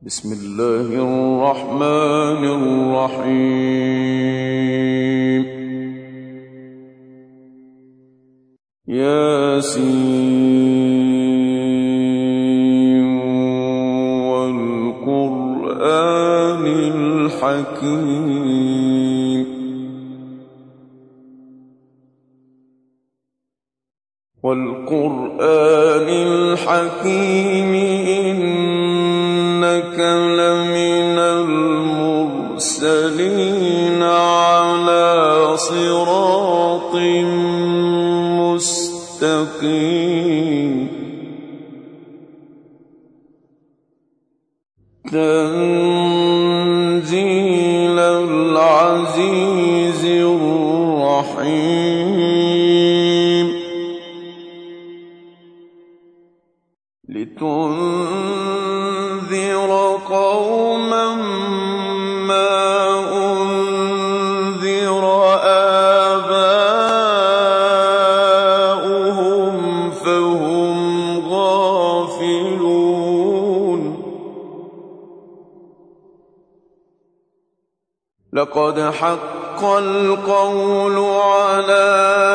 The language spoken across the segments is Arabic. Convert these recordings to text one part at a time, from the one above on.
بسم الله الرحمن الرحيم ياسين والقرآن الحكيم إنك لمن المرسلين على صراط مستقيم تنزيل العزيز الرحيم لتنذر قوما ما أنذر آباؤهم فهم غافلون لقد حق القول على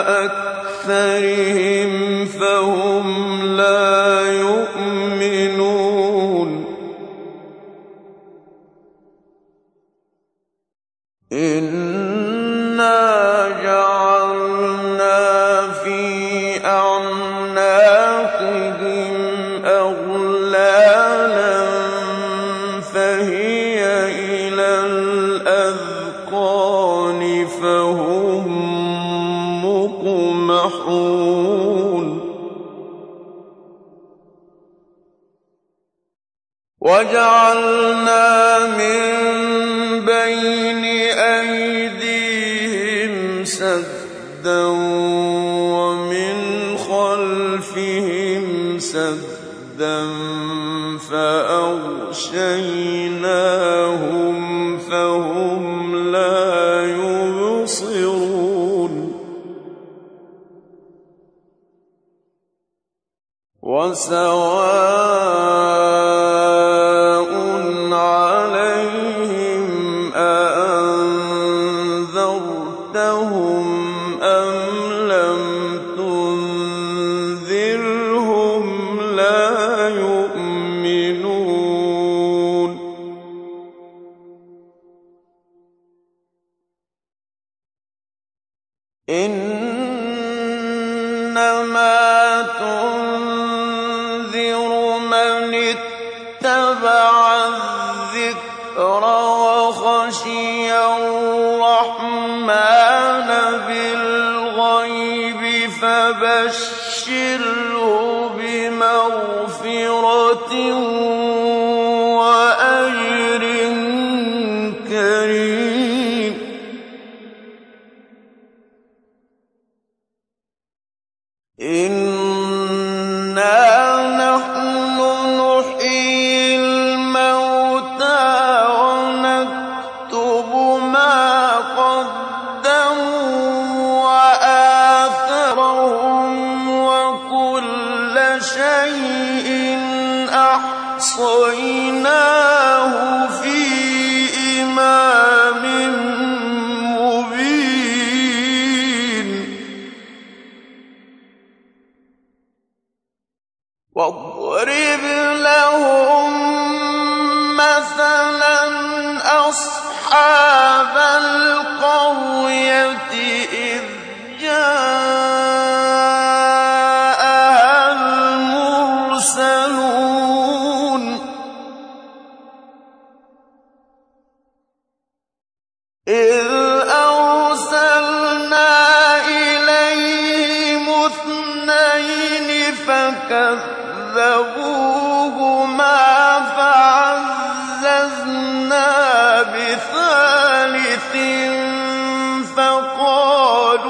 أكثرهم فهم لا يؤمنون إنا جعلنا في أعناقهم أغلالا فهي إلى الأذقان فهم مقمحون وجعلنا من بين أيديهم سدا ومن خلفهم سدا فأغشيناهم فهم لا يبصرون وسواء عليهم أأنذرتهم أم لم تنذرهم لا يؤمنون إنما تنذر من اتبع الذكر وخشي الرحمن بالغيب فبشره بمغفرة وأجر كريم إنا نحن نحيي الموتى ونكتب ما قدموا وآثارهم وكل شيء أحصيناه في إمام مبين واضرب لهم مثلا أصحاب القرية إذ جاءها المرسلون إذ أرسلنا إليهم اثنين فكذبوهما فعززنا بثالث فقالوا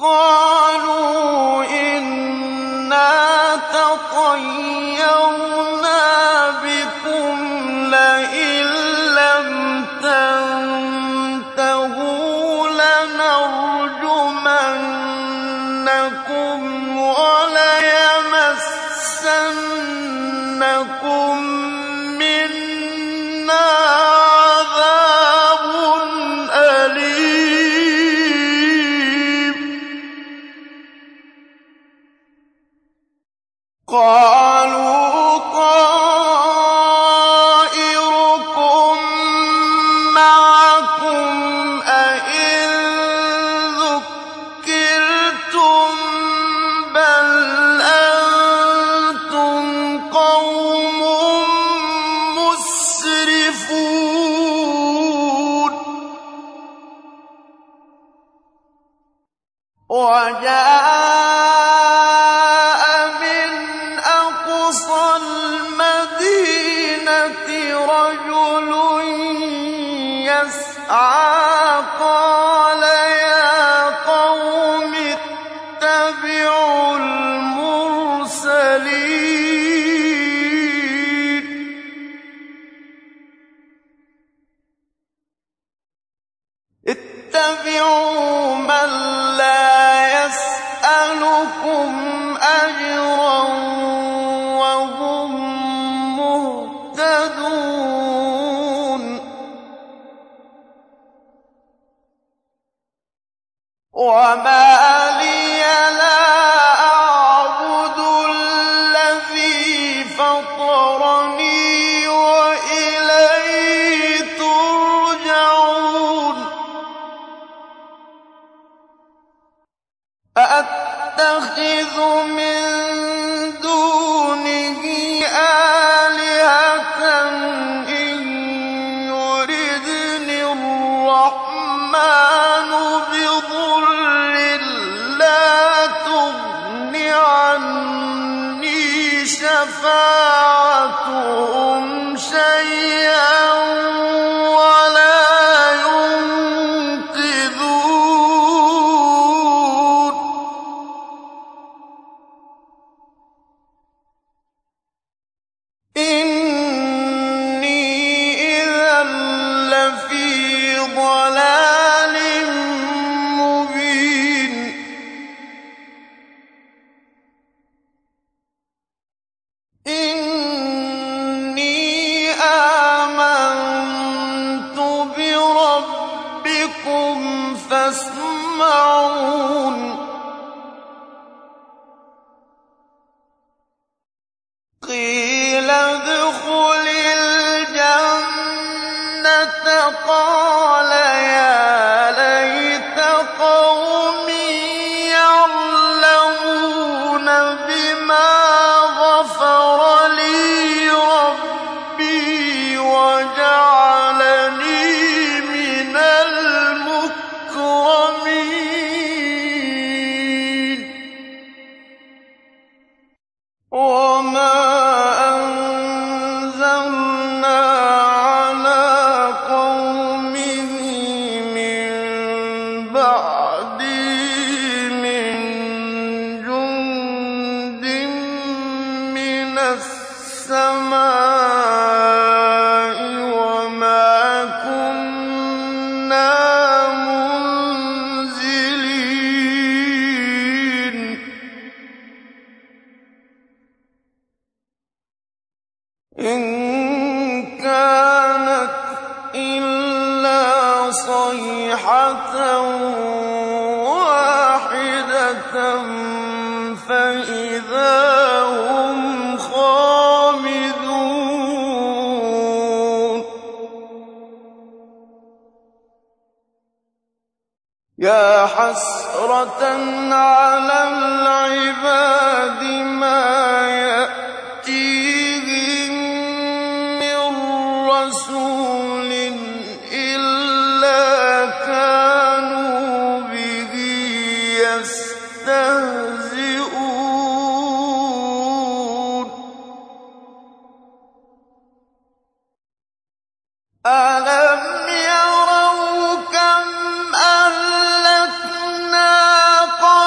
قَالُوا إِنَّا تَطَيَّرْنَا بِكُمْ لَئِن لَّمْ تَنتَهُوا لَنَرْجُمَنَّكُمْ وَلَيَمَسَّنَّكُم مِّنَّا عَذَابٌ أَلِيمٌ قَالُوا طَائِرُكُم مَّعَكُمْ أَئِن ذُكِّرْتُم بَلْ أَنتُمْ قَوْمٌ مُّسْرِفُونَ وَجَاءَ مِنْ أَقْصَى الْمَدِينَةِ رَجُلٌ يَسْعَىٰ قَالَ يَا قَوْمِ اتَّبِعُوا الْمُرْسَلِينَ اتَّبِعُوا مَن لَّا يَسْأَلُكُمْ أَجْرًا وَهُم مُّهْتَدُونَ وَمَا لِيَ لَا أَعْبُدُ الَّذِي فَطَرَنِي وَإِلَيْهِ تُرْجَعُونَ أَأَتَّخِذُ مِن دُونِهِ آلِهَةً إِن يُرِدْنِ الرَّحْمَٰنُ بِضُرٍّ لَّا تُغْنِ عَنِّي شَفَاعَتُهُمْ شَيْئًا وَلَا يُنقِذُونِ إِنِّي إِذًا لَّفِي ضَلَالٍ مُّبِينٍ إِنِّي آمَنتُ بِرَبِّكُمْ فَاسْمَعُونِ قِيلَ ادْخُلِ الْجَنَّةَ قَالَ يَا لَيْتَ قَوْمِي يَعْلَمُونَ بِمَا غَفَرَ لِي رَبِّي وَجَعَلَنِي مِنَ الْمُكْرَمِينَ وَمَا أَنزَلْنَا عَلَىٰ قَوْمِهِ مِن بَعْدِهِ مِن جُندٍ مِّنَ السَّمَاءِ وَمَا كُنَّا مُنزِلِينَ إِن كَانَتْ إِلَّا صَيْحَةً وَاحِدَةً فَإِذَا هُمْ خَامِدُونَ يَا حَسْرَةً عَلَى الْعِبَادِ مَا يَأْتِيهِم مِّن رَّسُولٍ إِلَّا كَانُوا بِهِ يَسْتَهْزِئُونَ أَلَمْ يَرَوْا كَمْ أَهْلَكْنَا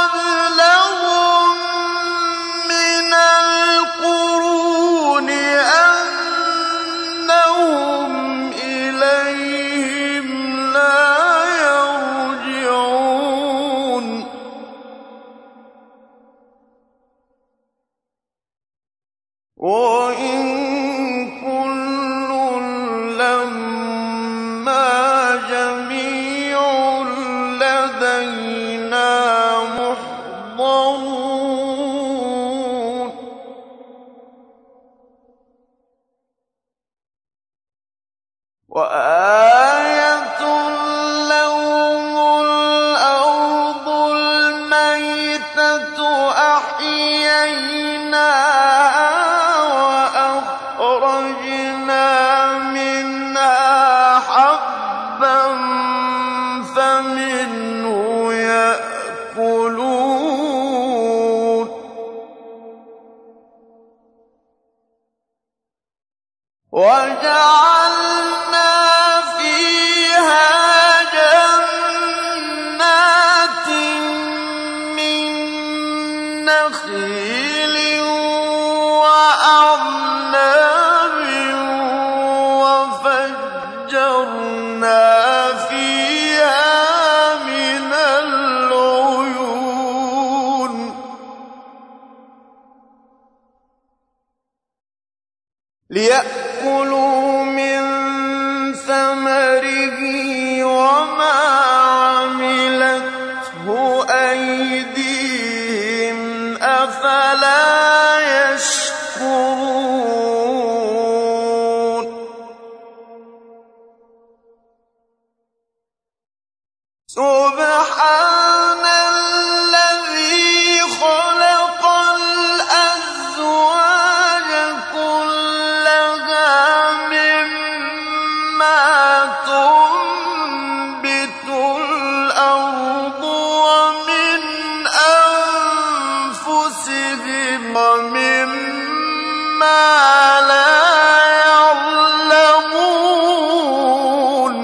فمنه يأكلون وجعلنا فيها جنات من نخيل وأعناب وفجرنا فيها من العيون ليأكلوا من ثمره وما عملته أيديهم أفلا يشكرون سبحان الذي خلق الأزواج كلها مما تنبت الأرض ومن أنفسهم ومما لا يعلمون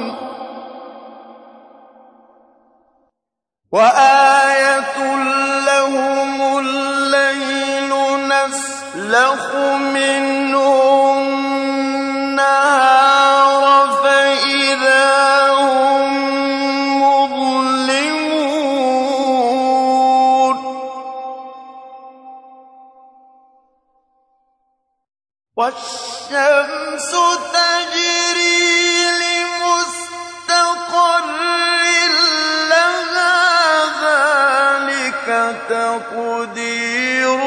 وآية لهم الليل نسلخ منه النهار فإذا هم مظلمون والشمس تجري لمستقر لها ذلك تقدير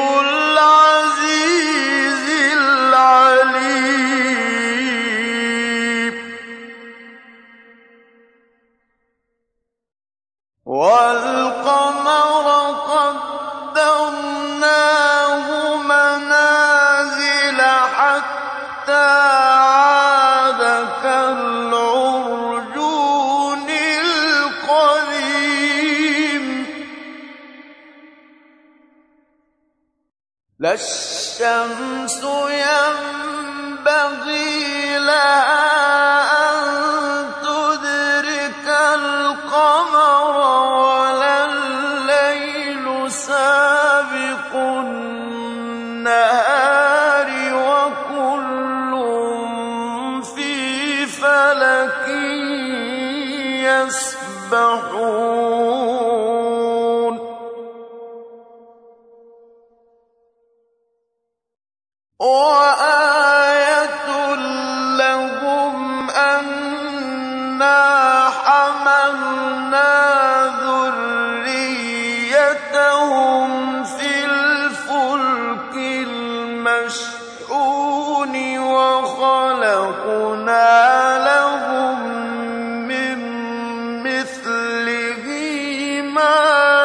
العزيز العليم والقمر قدرناه منازل حتى عاد كالعرجون القديم لا الشمس ينبغي لها أن تدرك القمر ولا الليل سابق النهار وكل في فلك يسبحون وآية لهم أنا حملنا ذريتهم في الفلك المشحون وخلقنا لهم من مثله ما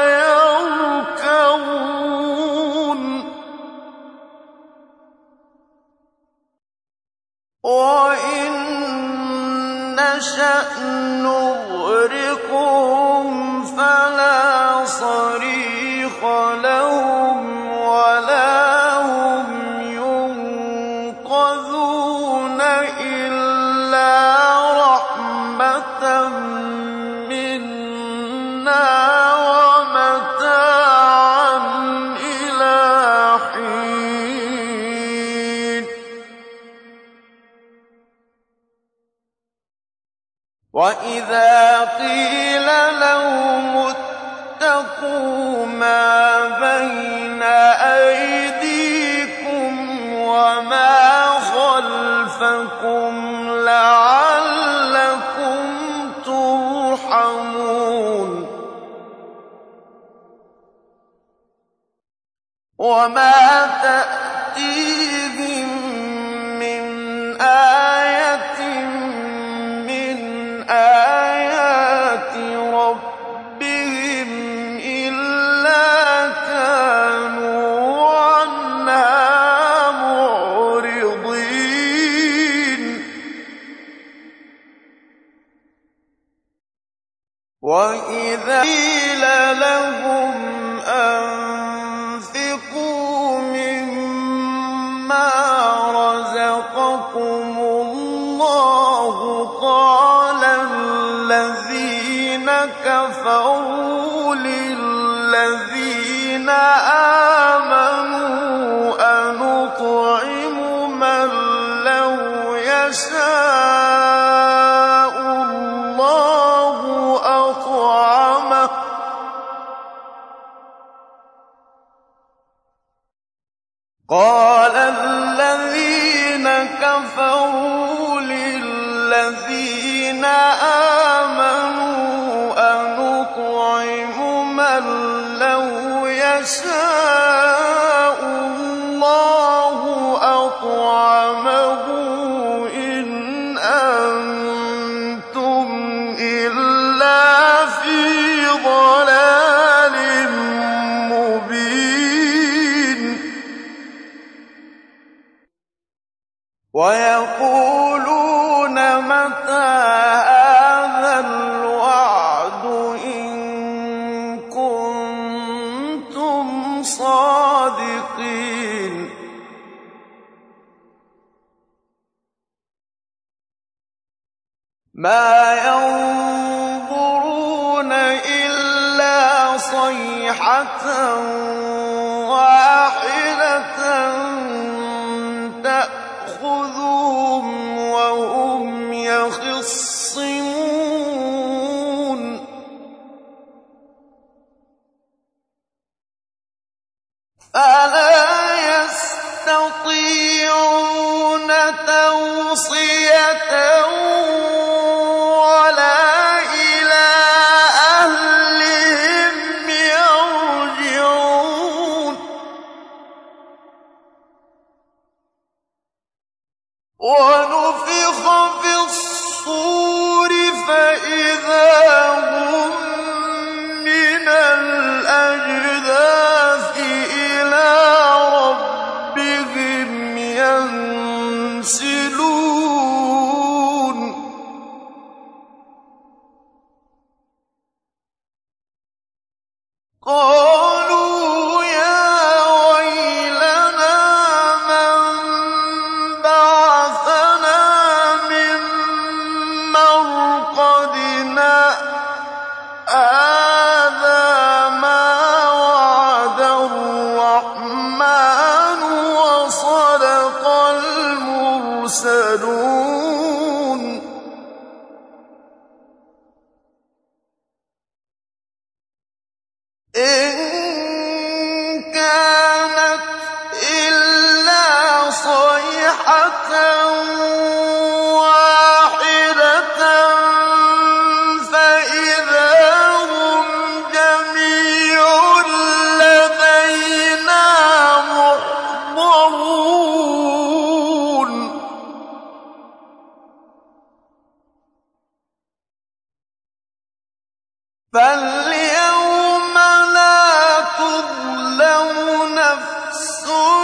يركبون وإن نشأ نغرقهم فلا صريخ لهم ولا هم ينقذون إلا رحمة منا ومتاعا إلى حين وإذا قيل لهم اتقوا ما بين أيديكم وما خلفكم لعلكم ترحمون وما تأتيهم من آية من آيات ربهم إلا كانوا عنها معرضين وَإِذَا قِيلَ لَهُمْ أَنفِقُوا مِمَّا رَزَقَكُمُ اللَّهُ قَالَ الَّذِينَ كَفَرُوا لِلَّذِينَ آمَنُوا أَنُطْعِمُ مَن لَّوْ يَشَاءُ اللَّهُ أطعمه قال الذين كفروا للذين آمنوا أنطعم من لو يشاء الله أطعمه إن أنتم إلا في ضلال مبين ويقولون متى هذا الوعد إن كنتم صادقين ما ينظرون إلا صيحة واحدة تأخذهم وهم يخصمون فلا يستطيعون توصية ولا إلى أهلهم يرجعون ونفخ في الصور فإذا هم من الأجداث إلى ربهم ينسلون قالوا يا ويلنا من بعثنا من مرقدنا هذا ما وعد الرحمن وصدق المرسلون إن كانت إلا صيحة واحدة فإذا هم جميع لدينا محضرون فاليوم لا تظلم نفس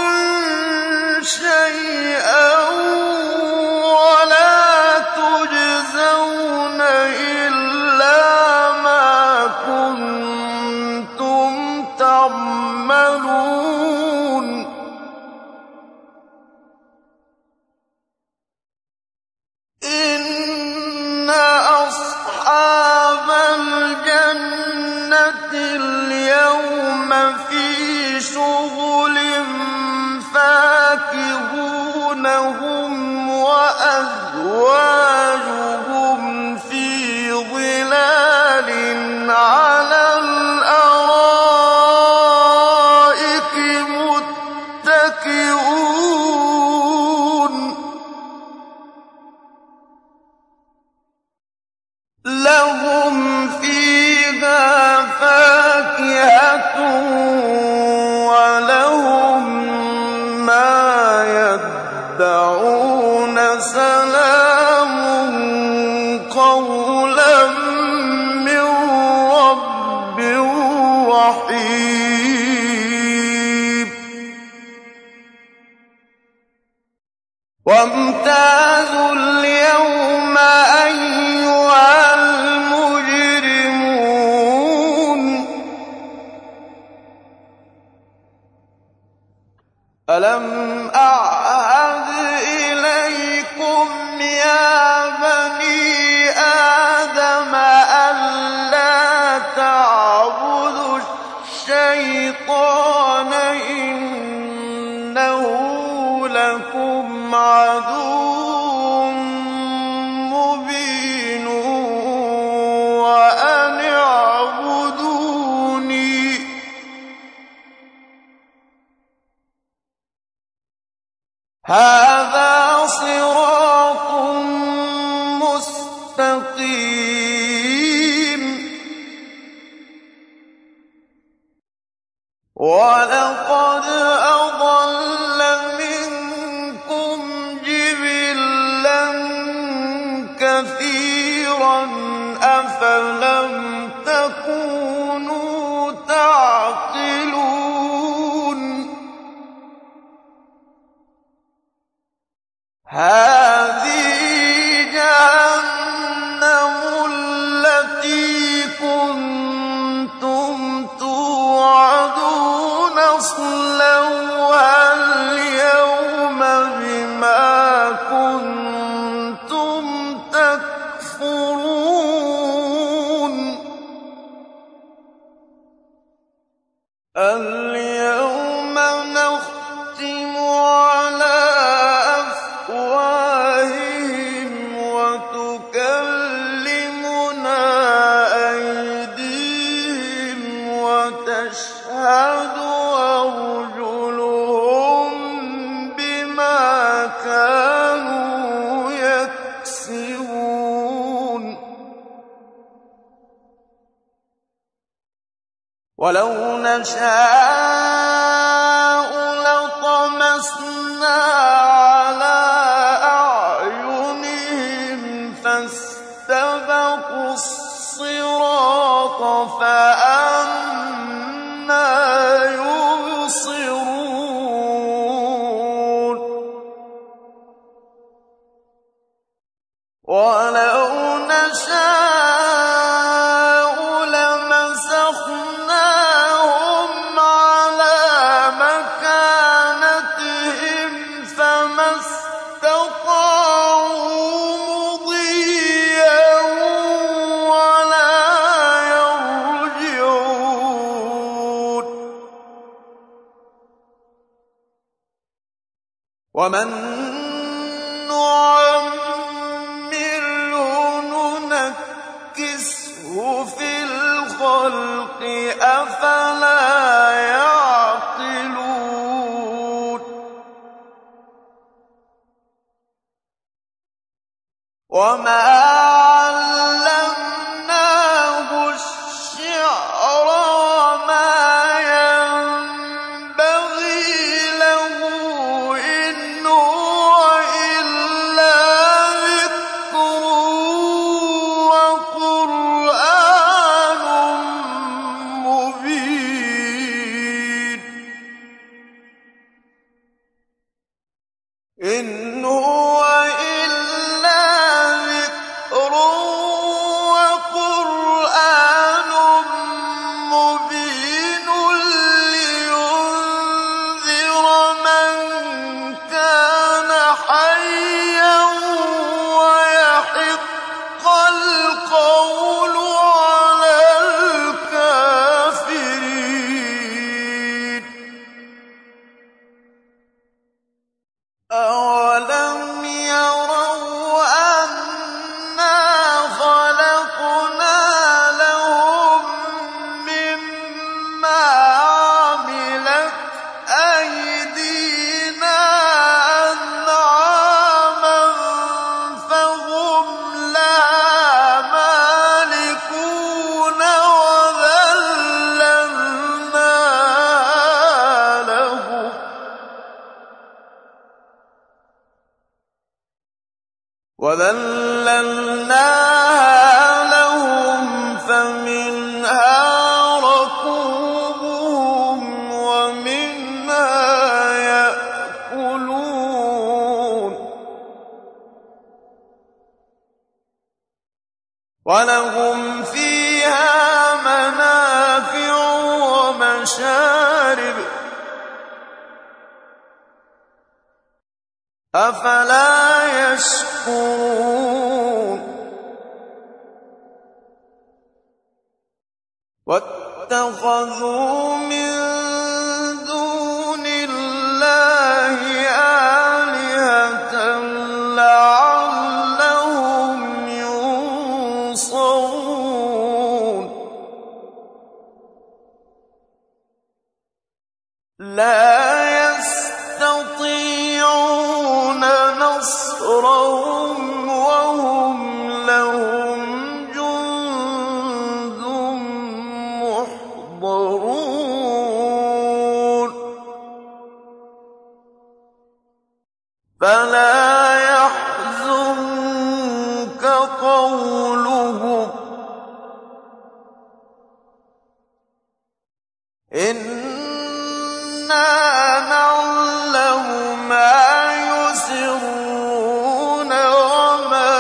شيئا ولا تجزون إلا ما كنتم تعملون إن أصحاب الجنة اليوم في شغل فاكهون هم وأزواجهم في ظلال على الأرائك متكئون لهم فيها فاكهة ولهم ما يدعون سلام قولا من رب رحيم وامتازوا اليوم أيها المجرمون ألم أعهد إليكم يا بني آدم ألا تعبدوا الشيطان إنه لكم عدو مبين وأن اعبدوني هذا صراط مستقيم ولقد أضل منكم جبلا كثيرا أفلم تكونوا تعقلون هذه جهنم التي كنتم توعدون اصلوها اليوم بما كنتم تكفرون اليوم نختم على أفواههم وتكلمنا أيديهم وتشهد أرجلهم بما كانوا يكسبون ولو نشاء لطمسنا على أعينهم فاستبقوا الصراط فأنى يبصرون ولو نشاء لمسخناهم على مكانتهم فما استطاعوا مضيا ولا يرجعون ومن نعمره ننكسه في الخلق أفلا يعقلون وما علمناه الشعر وما ينبغي له إن هو إلا ذكر وقرآن مبين إن هو إلا ذكر وقرآن مبين لينذر من كان حيا ويحق القول على الكافرين أولم يروا أنا خلقنا لهم مما عملت أيدينا أنعاما فهم لها مالكون وذللناها لهم فمنها ركوبهم ومنها يأكلون ولهم فيها منافع ومشارب أفلا يشكرون واتخذوا من دون الله آلهة لعلهم ينصرون لا يستطيعون نصرهم وهم لهم جند محضرون فلا يحزنك قولهم إنا نعلم ما يسرون وما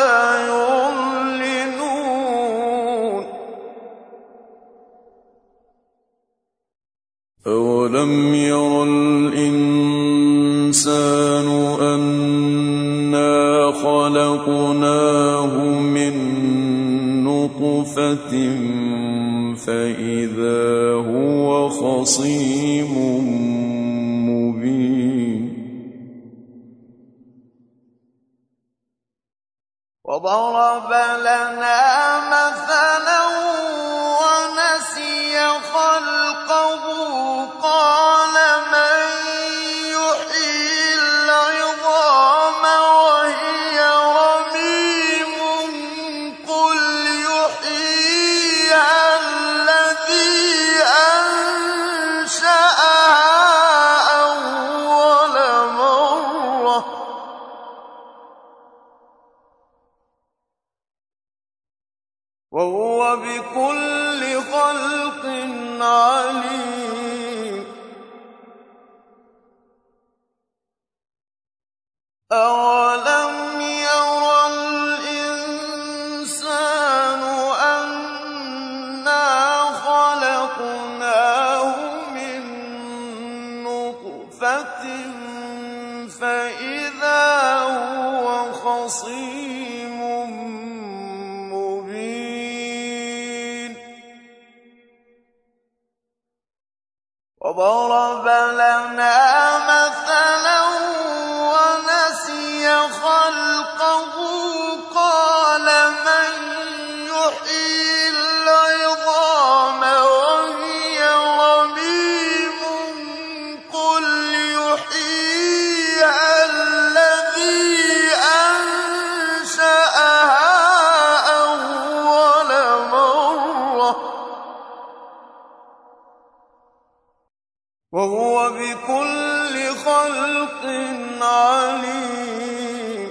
يعلنون أولم ير الإنسان أنا خلقناه من نطفة فإذا هو خصيم مبين وضرب لنا مثلا ونسي خلقه قال من يحيي العظام وهي رميم قل يحييها الذي أنشأها أول مرة وهو بكل خلق عليم أولم ير الإنسان أنا خلقناه من نطفة فإذا هو خصيم مبين وضرب لنا مثلا ونسي خلقه قال من يحيي العظام وهي رميم قل يحييها الذي أنشأها أول مرة وهو بكل خلق عليم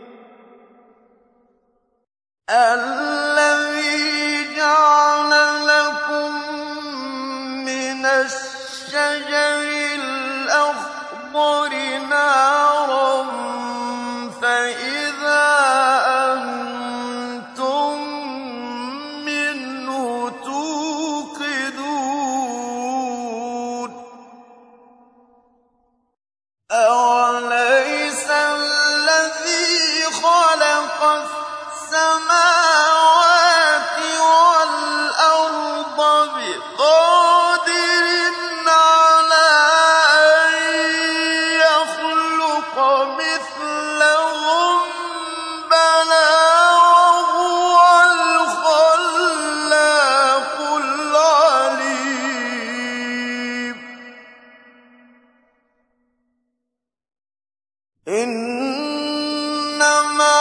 الذي جعل لكم من الشجر الأخضر نارا فإذا أنتم منه توقدون أوليس الذي خلق السماوات والأرض بقادر على أن يخلق مثلهم بلى وهو الخلاق العليم إنما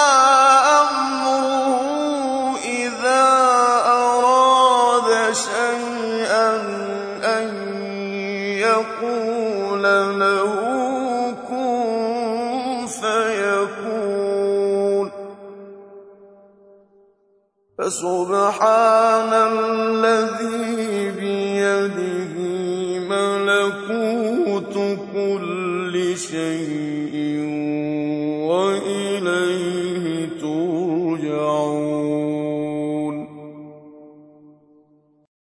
أمره إذا أراد شيئا أن يقول له كن فيكون فسبحان